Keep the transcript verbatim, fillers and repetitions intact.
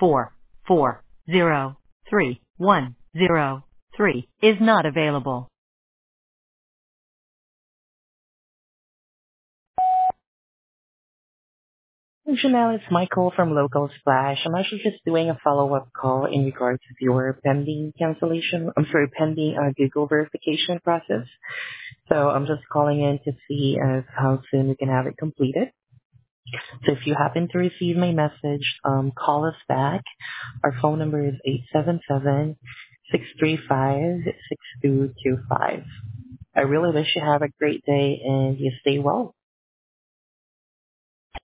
four four zero three one zero three is not available. Janelle, it's Michael from Local Splash. I'm actually just doing a follow-up call in regards to your pending cancellation. I'm sorry, pending uh, Google verification process. So I'm just calling in to see if how soon we can have it completed. So if you happen to receive my message, um, call us back. Our phone number is eight seven seven, six three five, six two two five. I really wish you have a great day and you stay well.